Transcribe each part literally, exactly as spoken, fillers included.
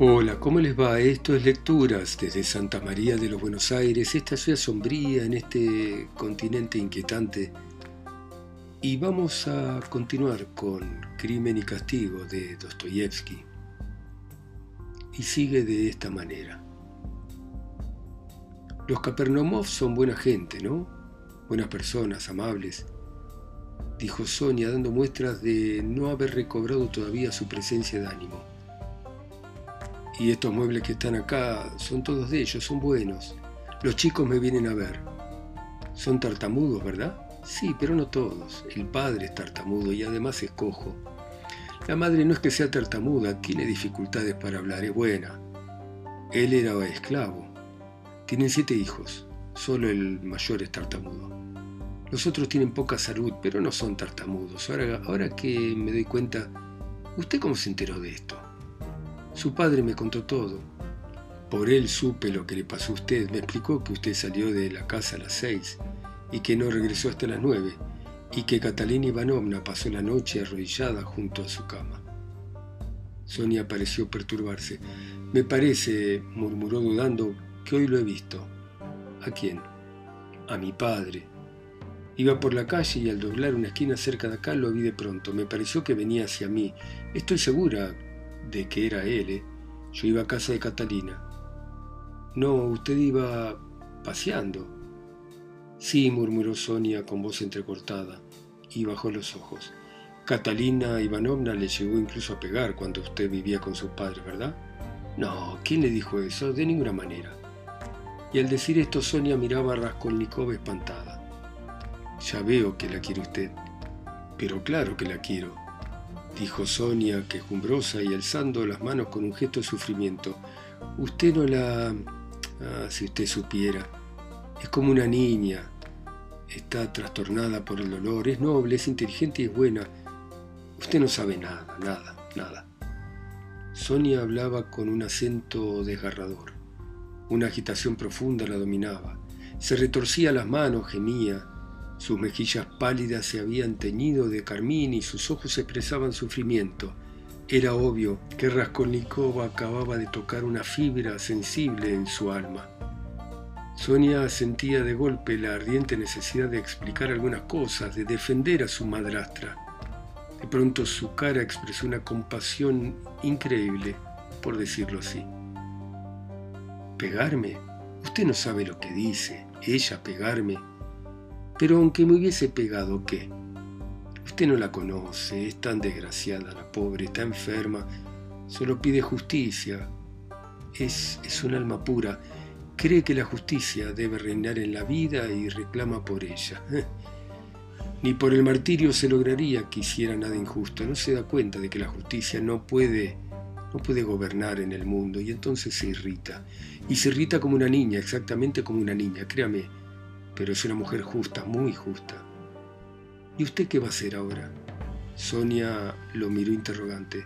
Hola, ¿cómo les va? Esto es Lecturas desde Santa María de los Buenos Aires, esta ciudad sombría en este continente inquietante. Y vamos a continuar con Crimen y Castigo de Dostoyevsky. Y sigue de esta manera. Los Kapernaumov son buena gente, ¿no? Buenas personas, amables, dijo Sonia dando muestras de no haber recobrado todavía su presencia de ánimo. Y estos muebles que están acá son todos de ellos, son buenos. Los chicos me vienen a ver. Son tartamudos, ¿verdad? Sí, pero no todos. El padre es tartamudo y además es cojo. La madre no es que sea tartamuda, tiene dificultades para hablar, es buena. Él era esclavo. Tienen siete hijos, solo el mayor es tartamudo. Los otros tienen poca salud, pero no son tartamudos. Ahora, ahora que me doy cuenta, ¿usted cómo se enteró de esto? Su padre me contó todo. Por él supe lo que le pasó a usted. Me explicó que usted salió de la casa a las seis y que no regresó hasta las nueve y que Catalina Ivanovna pasó la noche arrodillada junto a su cama. Sonia pareció perturbarse. Me parece, murmuró dudando, que hoy lo he visto. ¿A quién? A mi padre. Iba por la calle y al doblar una esquina cerca de acá lo vi de pronto. Me pareció que venía hacia mí. Estoy segura de que era él, ¿eh? Yo iba a casa de Catalina. No, usted iba paseando. Sí, murmuró Sonia con voz entrecortada y bajó los ojos. Catalina Ivanovna le llegó incluso a pegar cuando usted vivía con sus padres, ¿verdad? No, ¿quién le dijo eso? De ninguna manera. Y al decir esto Sonia miraba a Raskolnikov espantada. Ya veo que la quiere usted. Pero claro que la quiero, dijo Sonia, quejumbrosa y alzando las manos con un gesto de sufrimiento. Usted no la... Ah, si usted supiera. Es como una niña. Está trastornada por el dolor. Es noble, es inteligente y es buena. Usted no sabe nada, nada, nada. Sonia hablaba con un acento desgarrador. Una agitación profunda la dominaba. Se retorcía las manos, gemía. Sus mejillas pálidas se habían teñido de carmín y sus ojos expresaban sufrimiento. Era obvio que Raskolnikov acababa de tocar una fibra sensible en su alma. Sonia sentía de golpe la ardiente necesidad de explicar algunas cosas, de defender a su madrastra. De pronto su cara expresó una compasión increíble, por decirlo así. ¿Pegarme? Usted no sabe lo que dice. Ella pegarme. Pero aunque me hubiese pegado, ¿qué? Usted no la conoce, es tan desgraciada la pobre, está enferma, solo pide justicia. Es, es un alma pura, cree que la justicia debe reinar en la vida y reclama por ella. Ni por el martirio se lograría que hiciera nada injusto, no se da cuenta de que la justicia no puede, no puede gobernar en el mundo y entonces se irrita. Y se irrita como una niña, exactamente como una niña, créame. Pero es una mujer justa, muy justa. ¿Y usted qué va a hacer ahora? Sonia lo miró interrogante.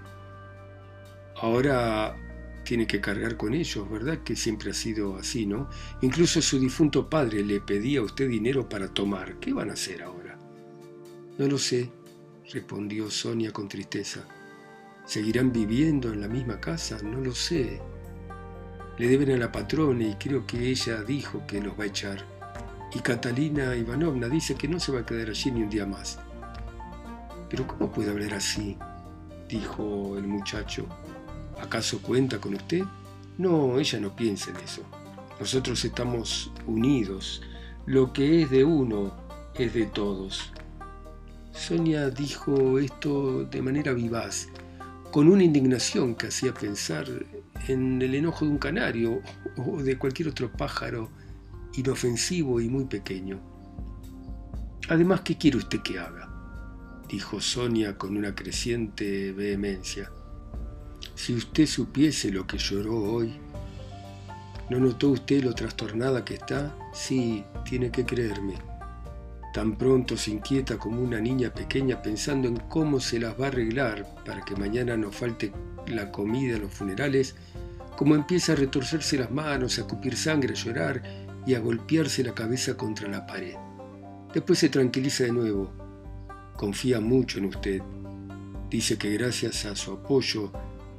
Ahora tiene que cargar con ellos, ¿verdad? Que siempre ha sido así, ¿no? Incluso su difunto padre le pedía a usted dinero para tomar. ¿Qué van a hacer ahora? No lo sé, respondió Sonia con tristeza. ¿Seguirán viviendo en la misma casa? No lo sé. Le deben a la patrona y creo que ella dijo que los va a echar. Y Catalina Ivanovna dice que no se va a quedar allí ni un día más. ¿Pero cómo puede hablar así?, dijo el muchacho. ¿Acaso cuenta con usted? No, ella no piensa en eso. Nosotros estamos unidos. Lo que es de uno es de todos. Sonia dijo esto de manera vivaz, con una indignación que hacía pensar en el enojo de un canario o de cualquier otro pájaro inofensivo y muy pequeño. Además, ¿qué quiere usted que haga?, dijo Sonia con una creciente vehemencia. Si usted supiese lo que lloró hoy. ¿No notó usted lo trastornada que está? Sí, tiene que creerme. Tan pronto se inquieta como una niña pequeña pensando en cómo se las va a arreglar para que mañana no falte la comida en los funerales, como empieza a retorcerse las manos, a escupir sangre, a llorar y a golpearse la cabeza contra la pared. Después se tranquiliza de nuevo. Confía mucho en usted. Dice que gracias a su apoyo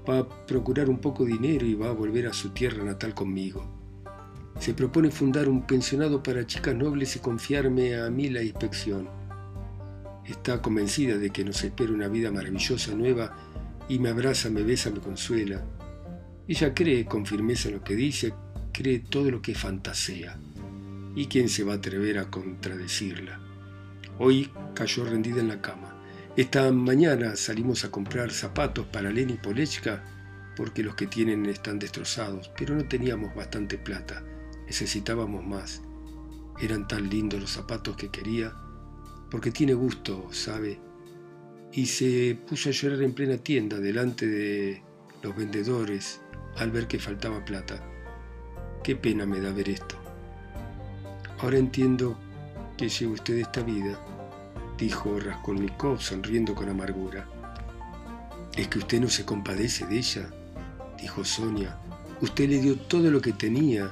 Va a procurar un poco de dinero y va a volver a su tierra natal conmigo. Se propone fundar un pensionado para chicas nobles y confiarme a mí la inspección. Está convencida de que nos espera una vida maravillosa nueva y me abraza, me besa, me consuela. Ella cree con firmeza en lo que dice, cree todo lo que fantasea. ¿Y quién se va a atrever a contradecirla? Hoy cayó rendida en la cama. Esta mañana salimos a comprar zapatos para Leni Polechka porque los que tienen están destrozados, pero no teníamos bastante plata, necesitábamos más. Eran tan lindos los zapatos que quería, porque tiene gusto, ¿sabe? Y se puso a llorar en plena tienda delante de los vendedores al ver que faltaba plata. Qué pena me da ver esto. Ahora entiendo que lleva usted esta vida, dijo Raskolnikov sonriendo con amargura. ¿Es que usted no se compadece de ella?, dijo Sonia. Usted le dio todo lo que tenía.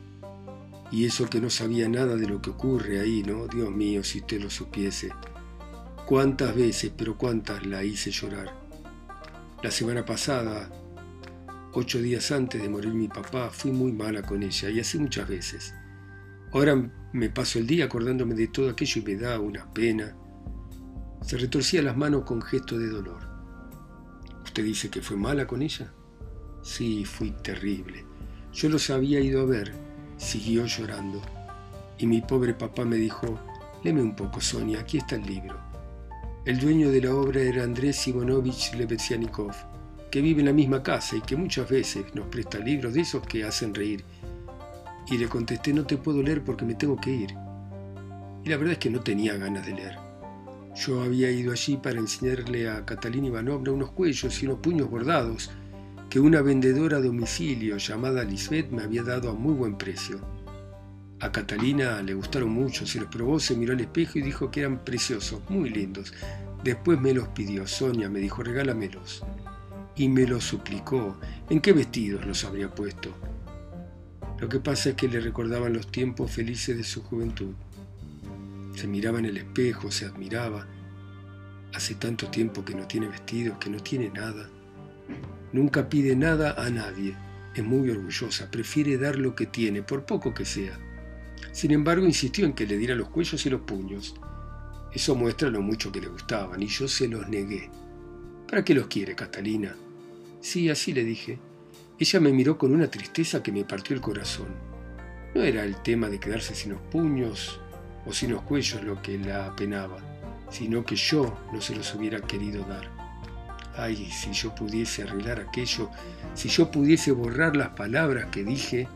Y eso que no sabía nada de lo que ocurre ahí, ¿no? Dios mío, si usted lo supiese. Cuántas veces, pero cuántas la hice llorar. La semana pasada, ocho días antes de morir mi papá, fui muy mala con ella, y así muchas veces. Ahora me paso el día acordándome de todo aquello y me da una pena. Se retorcía las manos con gesto de dolor. ¿Usted dice que fue mala con ella? Sí, fui terrible. Yo los había ido a ver, siguió llorando. Y mi pobre papá me dijo, léeme un poco, Sonia, aquí está el libro. El dueño de la obra era Andrés Ivanovich Lebezianikov, que vive en la misma casa y que muchas veces nos presta libros de esos que hacen reír. Y le contesté, no te puedo leer porque me tengo que ir. Y la verdad es que no tenía ganas de leer. Yo había ido allí para enseñarle a Catalina Ivanovna unos cuellos y unos puños bordados que una vendedora a domicilio llamada Lisbeth me había dado a muy buen precio. A Catalina le gustaron mucho, se los probó, se miró al espejo y dijo que eran preciosos, muy lindos. Después me los pidió. Sonia me dijo, regálamelos. Y me los suplicó. ¿En qué vestidos los habría puesto? Lo que pasa es que le recordaban los tiempos felices de su juventud. Se miraba en el espejo, se admiraba. Hace tanto tiempo que no tiene vestidos, que no tiene nada. Nunca pide nada a nadie. Es muy orgullosa, prefiere dar lo que tiene, por poco que sea. Sin embargo, insistió en que le diera los cuellos y los puños. Eso muestra lo mucho que le gustaban, y yo se los negué. ¿Para qué los quiere, Catalina? Sí, así le dije. Ella me miró con una tristeza que me partió el corazón. No era el tema de quedarse sin los puños o sin los cuellos lo que la apenaba, sino que yo no se los hubiera querido dar. Ay, si yo pudiese arreglar aquello, si yo pudiese borrar las palabras que dije.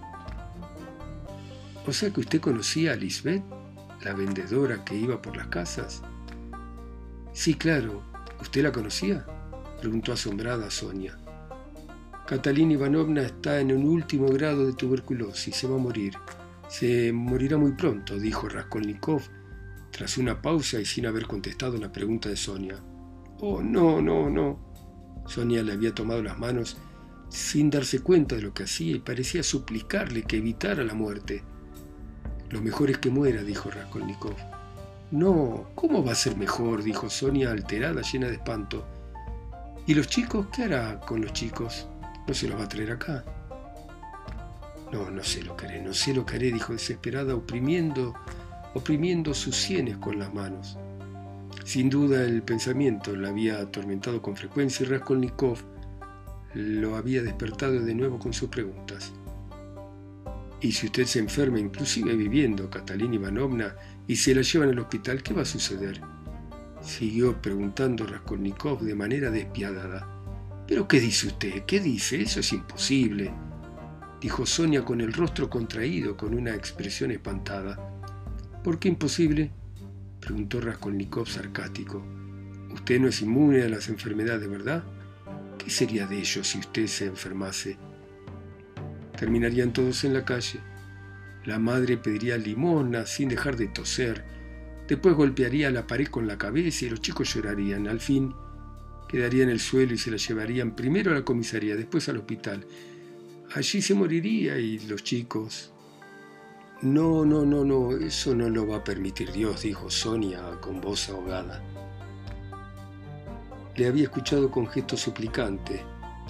¿O sea que usted conocía a Lisbeth, la vendedora que iba por las casas? Sí, claro. ¿Usted la conocía?, preguntó asombrada Sonia. Catalina Ivanovna está en un último grado de tuberculosis, se va a morir. Se morirá muy pronto, dijo Raskolnikov, tras una pausa y sin haber contestado la pregunta de Sonia. Oh, no, no, no. Sonia le había tomado las manos sin darse cuenta de lo que hacía y parecía suplicarle que evitara la muerte. Lo mejor es que muera, dijo Raskolnikov. No, ¿cómo va a ser mejor?, dijo Sonia alterada, llena de espanto. ¿Y los chicos? ¿Qué hará con los chicos? ¿No se los va a traer acá? No, no sé lo que haré, no sé lo que haré, dijo desesperada, oprimiendo, oprimiendo sus sienes con las manos. Sin duda el pensamiento la había atormentado con frecuencia y Raskolnikov lo había despertado de nuevo con sus preguntas. Y si usted se enferma, inclusive viviendo, Catalina Ivanovna, y se la llevan al hospital, ¿qué va a suceder? Siguió preguntando Raskolnikov de manera despiadada. ¿Pero qué dice usted? ¿Qué dice? Eso es imposible, dijo Sonia con el rostro contraído, con una expresión espantada. ¿Por qué imposible?, preguntó Raskolnikov sarcástico. Usted no es inmune a las enfermedades, ¿verdad? ¿Qué sería de ellos si usted se enfermase? Terminarían todos en la calle. La madre pediría limosna sin dejar de toser. Después golpearía la pared con la cabeza y los chicos llorarían. Al fin quedaría en el suelo y se la llevarían primero a la comisaría, después al hospital. Allí se moriría y los chicos... No, no, no, no, eso no lo va a permitir Dios, dijo Sonia con voz ahogada. Le había escuchado con gesto suplicante.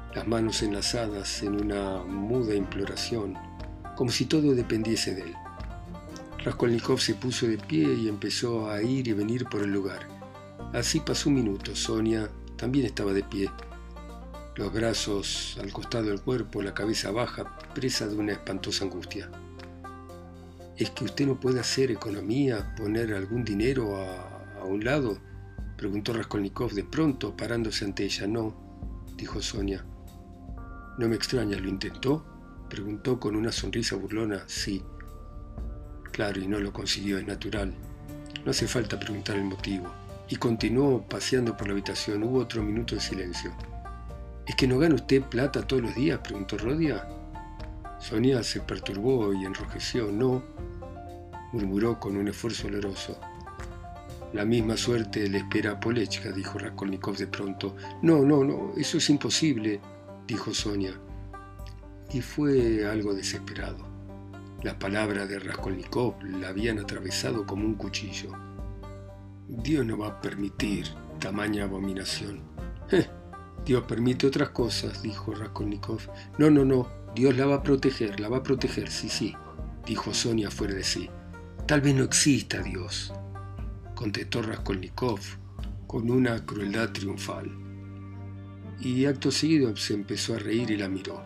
las manos enlazadas en una muda imploración, como si todo dependiese de él. Raskolnikov se puso de pie y empezó a ir y venir por el lugar. Así pasó un minuto. Sonia también estaba de pie, los brazos al costado del cuerpo, la cabeza baja, presa de una espantosa angustia. ¿Es que usted no puede hacer economía, poner algún dinero a, a un lado?, preguntó Raskolnikov de pronto, parándose ante ella. No, dijo Sonia. No me extraña, ¿lo intentó?, preguntó con una sonrisa burlona. Sí. Claro, y no lo consiguió, es natural. No hace falta preguntar el motivo. Y continuó paseando por la habitación. Hubo otro minuto de silencio. ¿Es que no gana usted plata todos los días?, preguntó Rodia. Sonia se perturbó y enrojeció. No, murmuró con un esfuerzo doloroso. La misma suerte le espera a Polechka, dijo Raskolnikov de pronto. No, no, no, eso es imposible, dijo Sonia. Y fue algo desesperado. Las palabras de Raskolnikov la habían atravesado como un cuchillo. Dios no va a permitir tamaña abominación. Eh, Dios permite otras cosas, dijo Raskolnikov. No, no, no, Dios la va a proteger, la va a proteger, sí, sí, dijo Sonia fuera de sí. Tal vez no exista Dios, contestó Raskolnikov con una crueldad triunfal. Y acto seguido se empezó a reír y la miró.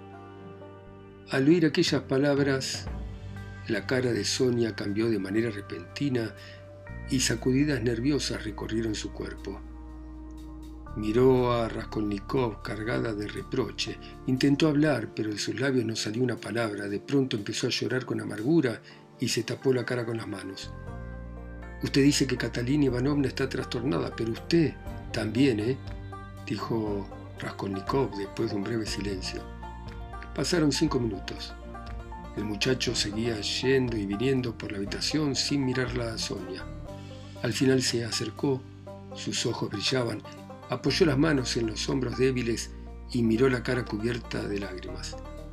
Al oír aquellas palabras, la cara de Sonia cambió de manera repentina y sacudidas nerviosas recorrieron su cuerpo. Miró a Raskolnikov cargada de reproche. Intentó hablar, pero de sus labios no salió una palabra. De pronto empezó a llorar con amargura y se tapó la cara con las manos. Usted dice que Catalina Ivanovna está trastornada, pero usted también, ¿eh?, dijo Raskolnikov después de un breve silencio. Pasaron cinco minutos. El muchacho seguía yendo y viniendo por la habitación sin mirarla a Sonia. Al final se acercó, sus ojos brillaban, apoyó las manos en los hombros débiles y miró la cara cubierta de lágrimas.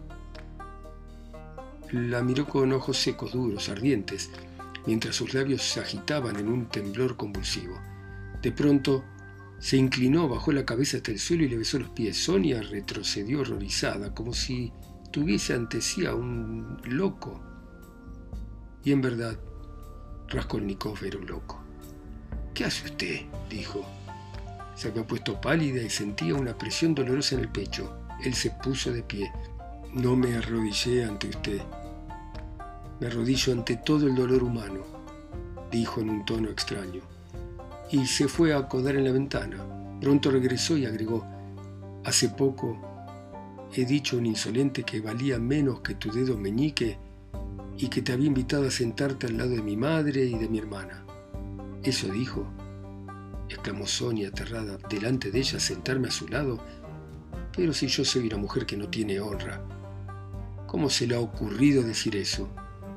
La miró con ojos secos, duros, ardientes, mientras sus labios se agitaban en un temblor convulsivo. De pronto se inclinó, bajó la cabeza hasta el suelo y le besó los pies. Sonia retrocedió horrorizada, como si tuviese ante sí a un loco. Y en verdad, Raskolnikov era un loco. ¿Qué hace usted?, dijo. Se había puesto pálida y sentía una presión dolorosa en el pecho. Él se puso de pie. No me arrodillé ante usted. Me arrodillo ante todo el dolor humano, dijo en un tono extraño. Y se fue a acodar en la ventana. Pronto regresó y agregó: hace poco he dicho a un insolente que valía menos que tu dedo meñique y que te había invitado a sentarte al lado de mi madre y de mi hermana. ¿Eso dijo?, exclamó Sonia aterrada. Delante de ella, sentarme a su lado. Pero si yo soy una mujer que no tiene honra, ¿cómo se le ha ocurrido decir eso?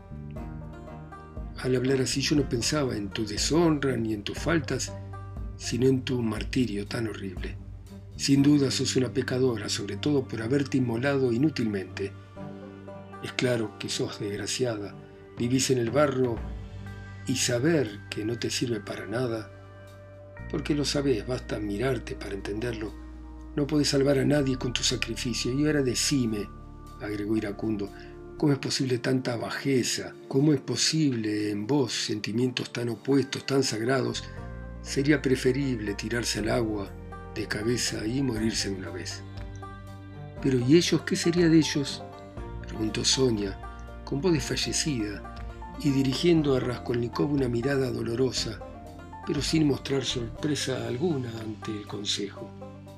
Al hablar así yo no pensaba en tu deshonra ni en tus faltas, sino en tu martirio tan horrible. Sin duda sos una pecadora, sobre todo por haberte inmolado inútilmente. Es claro que sos desgraciada, vivís en el barro y saber que no te sirve para nada, porque lo sabés, basta mirarte para entenderlo. No podés salvar a nadie con tu sacrificio. Y ahora decime, agregó iracundo, ¿cómo es posible tanta bajeza? ¿Cómo es posible en vos sentimientos tan opuestos, tan sagrados? Sería preferible tirarse al agua de cabeza y morirse de una vez. ¿Pero y ellos? ¿Qué sería de ellos?, preguntó Sonia, con voz desfallecida, y dirigiendo a Raskolnikov una mirada dolorosa, pero sin mostrar sorpresa alguna ante el consejo.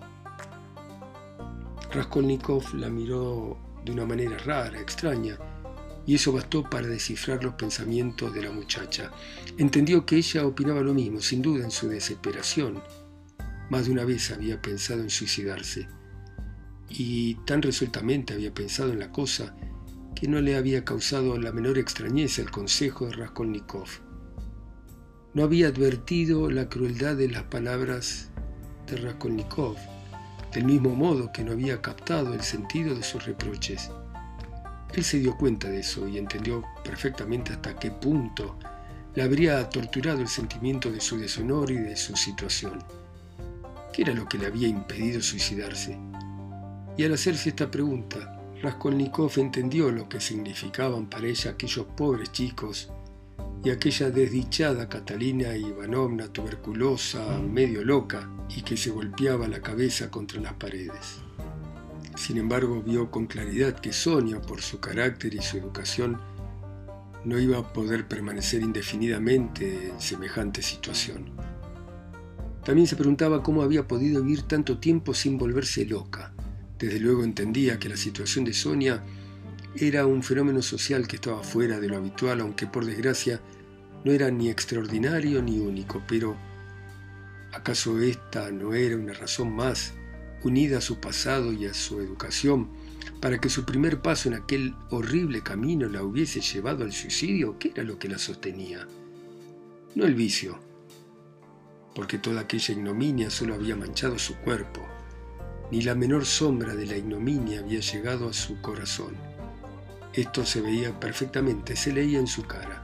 Raskolnikov la miró de una manera rara, extraña, y eso bastó para descifrar los pensamientos de la muchacha. Entendió que ella opinaba lo mismo, sin duda en su desesperación. Más de una vez había pensado en suicidarse, y tan resueltamente había pensado en la cosa que no le había causado la menor extrañeza el consejo de Raskolnikov. No había advertido la crueldad de las palabras de Raskolnikov, del mismo modo que no había captado el sentido de sus reproches. Él se dio cuenta de eso y entendió perfectamente hasta qué punto le habría torturado el sentimiento de su deshonor y de su situación. ¿Qué era lo que le había impedido suicidarse? Y al hacerse esta pregunta, Raskolnikov entendió lo que significaban para ella aquellos pobres chicos y aquella desdichada Catalina Ivanovna tuberculosa, medio loca, y que se golpeaba la cabeza contra las paredes. Sin embargo, vio con claridad que Sonia, por su carácter y su educación, no iba a poder permanecer indefinidamente en semejante situación. También se preguntaba cómo había podido vivir tanto tiempo sin volverse loca. Desde luego entendía que la situación de Sonia era un fenómeno social que estaba fuera de lo habitual, aunque por desgracia no era ni extraordinario ni único. Pero ¿acaso esta no era una razón más, unida a su pasado y a su educación, para que su primer paso en aquel horrible camino la hubiese llevado al suicidio? ¿Qué era lo que la sostenía? No el vicio, porque toda aquella ignominia solo había manchado su cuerpo, ni la menor sombra de la ignominia había llegado a su corazón. Esto se veía perfectamente, se leía en su cara.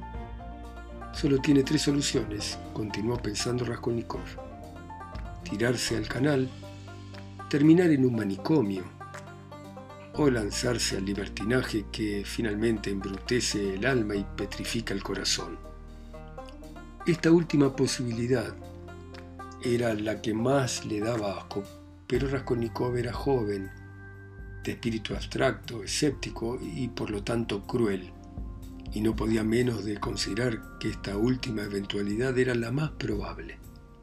Solo tiene tres soluciones, continuó pensando Raskolnikov: tirarse al canal, terminar en un manicomio, o lanzarse al libertinaje que finalmente embrutece el alma y petrifica el corazón. Esta última posibilidad era la que más le daba asco, pero Raskolnikov era joven, de espíritu abstracto, escéptico y por lo tanto cruel, y no podía menos de considerar que esta última eventualidad era la más probable.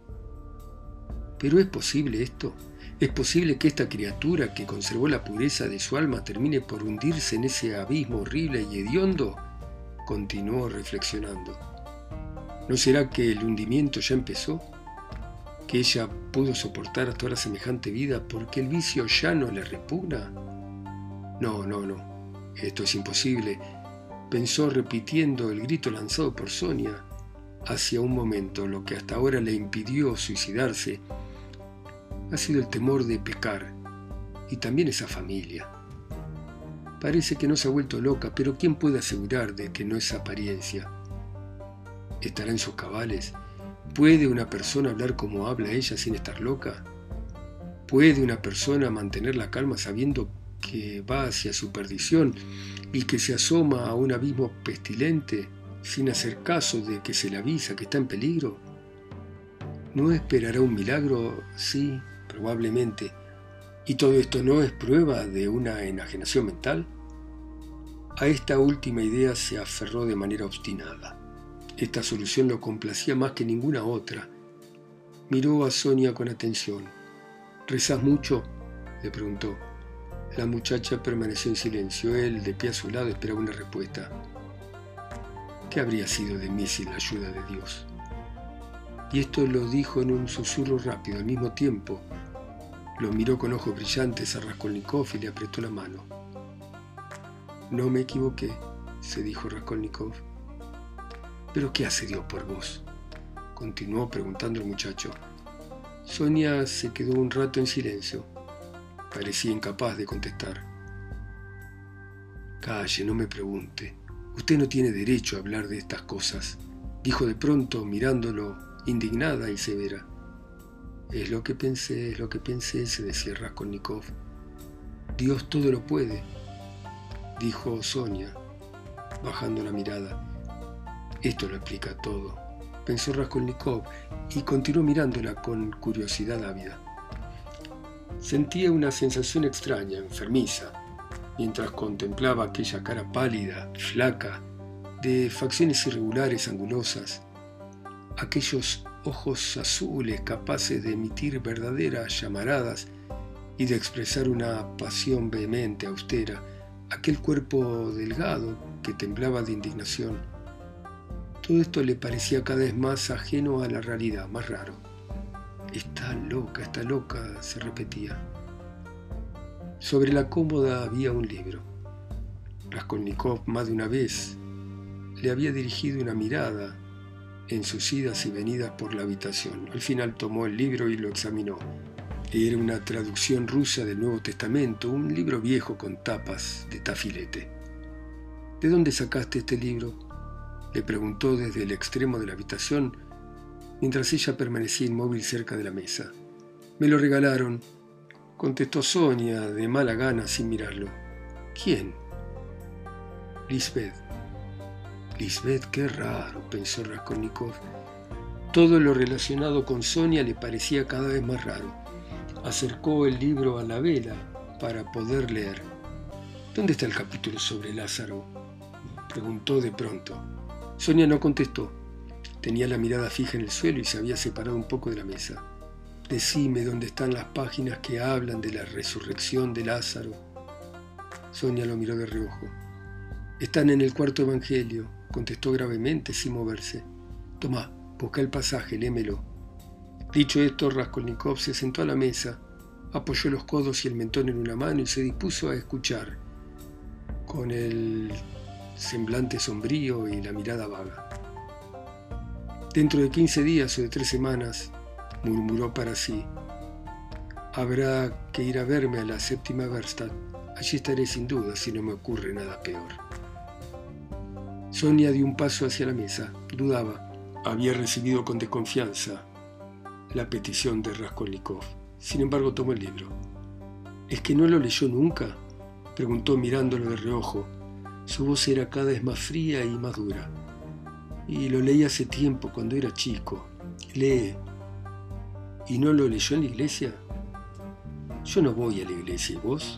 ¿Pero es posible esto? ¿Es posible que esta criatura que conservó la pureza de su alma termine por hundirse en ese abismo horrible y hediondo? Continuó reflexionando. ¿No será que el hundimiento ya empezó? ¿Que ella pudo soportar hasta ahora semejante vida porque el vicio ya no le repugna? No, no, no. Esto es imposible, pensó repitiendo el grito lanzado por Sonia hacia un momento. Lo que hasta ahora le impidió suicidarse ha sido el temor de pecar, y también esa familia. Parece que no se ha vuelto loca, pero ¿quién puede asegurar de que no es apariencia? ¿Estará en sus cabales? ¿Puede una persona hablar como habla ella sin estar loca? ¿Puede una persona mantener la calma sabiendo que va hacia su perdición y que se asoma a un abismo pestilente sin hacer caso de que se le avisa que está en peligro? ¿No esperará un milagro? Sí, probablemente. ¿Y todo esto no es prueba de una enajenación mental? A esta última idea se aferró de manera obstinada. Esta solución lo complacía más que ninguna otra. Miró a Sonia con atención. ¿Rezás mucho?, le preguntó. La muchacha permaneció en silencio. Él, de pie a su lado, esperaba una respuesta. ¿Qué habría sido de mí sin la ayuda de Dios? Y esto lo dijo en un susurro rápido. Al mismo tiempo, lo miró con ojos brillantes a Raskolnikov y le apretó la mano. No me equivoqué, se dijo Raskolnikov. ¿Pero qué hace Dios por vos?, continuó preguntando el muchacho. Sonia se quedó un rato en silencio. Parecía incapaz de contestar. Calle, no me pregunte. Usted no tiene derecho a hablar de estas cosas, dijo de pronto, mirándolo indignada y severa. Es lo que pensé, es lo que pensé, se decía Raskolnikov. Dios todo lo puede, dijo Sonia, bajando la mirada. Esto lo explica todo, pensó Raskolnikov, y continuó mirándola con curiosidad ávida. Sentía una sensación extraña, enfermiza, mientras contemplaba aquella cara pálida, flaca, de facciones irregulares, angulosas, aquellos ojos azules capaces de emitir verdaderas llamaradas y de expresar una pasión vehemente, austera, aquel cuerpo delgado que temblaba de indignación. Todo esto le parecía cada vez más ajeno a la realidad, más raro. Está loca, está loca, se repetía. Sobre la cómoda había un libro. Raskolnikov más de una vez le había dirigido una mirada en sus idas y venidas por la habitación. Al final tomó el libro y lo examinó. Era una traducción rusa del Nuevo Testamento, un libro viejo con tapas de tafilete. ¿De dónde sacaste este libro?, le preguntó desde el extremo de la habitación, mientras ella permanecía inmóvil cerca de la mesa. Me lo regalaron, contestó Sonia de mala gana sin mirarlo. ¿Quién? Lisbeth. Lisbeth, qué raro, pensó Raskolnikov. Todo lo relacionado con Sonia le parecía cada vez más raro. Acercó el libro a la vela para poder leer. ¿Dónde está el capítulo sobre Lázaro?, preguntó de pronto. Sonia no contestó. Tenía la mirada fija en el suelo y se había separado un poco de la mesa. Decime dónde están las páginas que hablan de la resurrección de Lázaro. Sonia lo miró de reojo. Están en el cuarto evangelio, contestó gravemente sin moverse. Tomá, busca el pasaje, léemelo. Dicho esto, Raskolnikov se sentó a la mesa, apoyó los codos y el mentón en una mano y se dispuso a escuchar, con el semblante sombrío y la mirada vaga. Dentro de quince días o de tres semanas, murmuró para sí, habrá que ir a verme a la séptima Werstadt. Allí estaré sin duda si no me ocurre nada peor. Sonia dio un paso hacia la mesa. Dudaba. Había recibido con desconfianza la petición de Raskolnikov. Sin embargo, tomó el libro. ¿Es que no lo leyó nunca?, preguntó mirándolo de reojo. Su voz era cada vez más fría y más dura. Y lo leí hace tiempo, cuando era chico. Lee. ¿Y no lo leyó en la iglesia? Yo no voy a la iglesia, ¿y vos?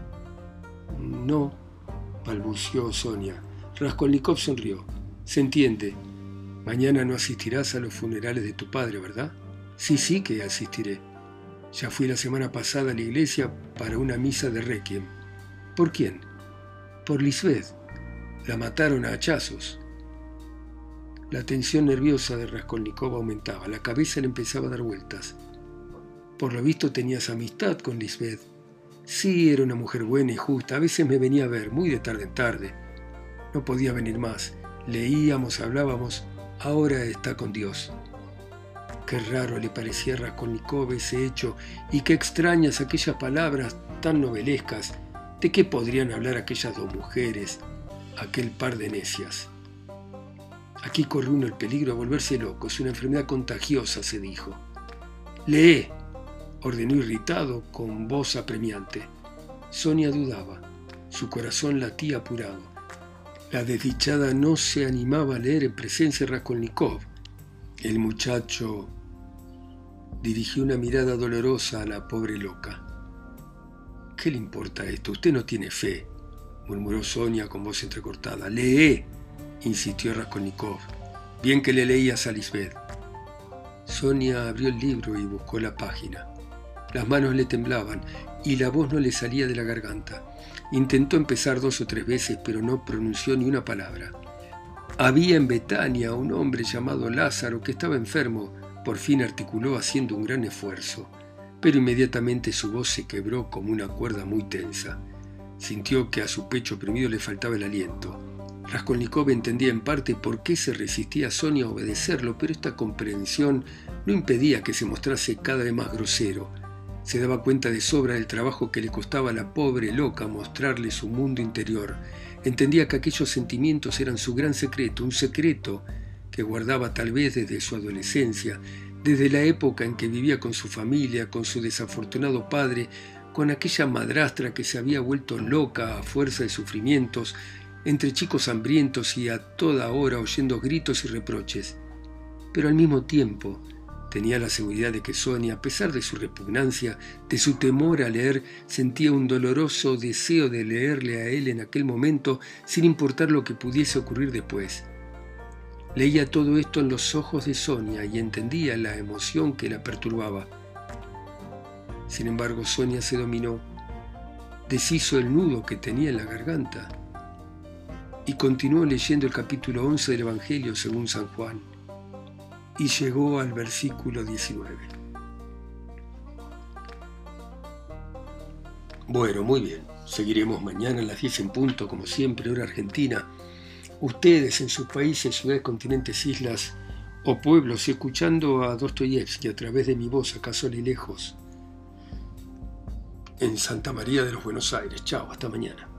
No, balbuceó Sonia. Raskolnikov sonrió. Se entiende. Mañana no asistirás a los funerales de tu padre, ¿verdad? Sí, sí que asistiré. Ya fui la semana pasada a la iglesia para una misa de requiem. ¿Por quién? Por Lisbeth. La mataron a hachazos. La tensión nerviosa de Raskolnikov aumentaba. La cabeza le empezaba a dar vueltas. Por lo visto tenías amistad con Lisbeth. Sí, era una mujer buena y justa. A veces me venía a ver, muy de tarde en tarde. No podía venir más. Leíamos, hablábamos. Ahora está con Dios. Qué raro le parecía a Raskolnikov ese hecho, y qué extrañas aquellas palabras tan novelescas. ¿De qué podrían hablar aquellas dos mujeres, aquel par de necias? Aquí corre uno el peligro de volverse loco. Es una enfermedad contagiosa, se dijo. ¡Lee!, ordenó irritado con voz apremiante. Sonia dudaba. Su corazón latía apurado. La desdichada no se animaba a leer en presencia de Raskolnikov. El muchacho dirigió una mirada dolorosa a la pobre loca. ¿Qué le importa esto? Usted no tiene fe, murmuró Sonia con voz entrecortada. ¡Lee!, insistió Raskolnikov. Bien que le leías a Lisbeth. Sonia abrió el libro y buscó la página. Las manos le temblaban y la voz no le salía de la garganta. Intentó empezar dos o tres veces, pero no pronunció ni una palabra. Había en Betania un hombre llamado Lázaro que estaba enfermo. Por fin articuló haciendo un gran esfuerzo, pero inmediatamente su voz se quebró como una cuerda muy tensa. Sintió que a su pecho oprimido le faltaba el aliento. Raskolnikov entendía en parte por qué se resistía Sonia a obedecerlo, pero esta comprensión no impedía que se mostrase cada vez más grosero. Se daba cuenta de sobra del trabajo que le costaba a la pobre loca mostrarle su mundo interior. Entendía que aquellos sentimientos eran su gran secreto, un secreto que guardaba tal vez desde su adolescencia, desde la época en que vivía con su familia, con su desafortunado padre, con aquella madrastra que se había vuelto loca a fuerza de sufrimientos, entre chicos hambrientos y a toda hora oyendo gritos y reproches. Pero al mismo tiempo tenía la seguridad de que Sonia, a pesar de su repugnancia, de su temor a leer, sentía un doloroso deseo de leerle a él en aquel momento, sin importar lo que pudiese ocurrir después. Leía todo esto en los ojos de Sonia y entendía la emoción que la perturbaba. Sin embargo, Sonia se dominó, deshizo el nudo que tenía en la garganta y continuó leyendo el capítulo once del Evangelio según San Juan, y llegó al versículo diecinueve. Bueno, muy bien. Seguiremos mañana a las diez en punto, como siempre, hora argentina. Ustedes en sus países, ciudades, continentes, islas o pueblos, escuchando a Dostoyevsky a través de mi voz, acá sola y lejos, en Santa María de los Buenos Aires. Chao, hasta mañana.